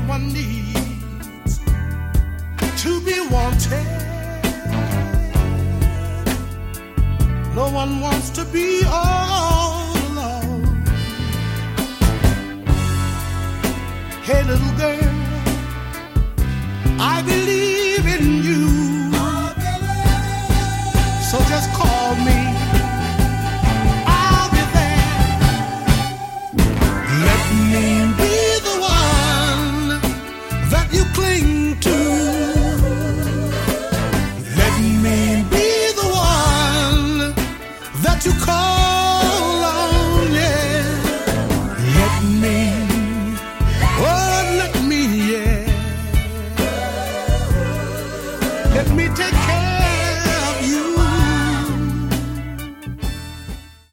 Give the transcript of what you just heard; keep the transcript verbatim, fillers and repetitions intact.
Everyone needs to be wanted. No one wants to be alone.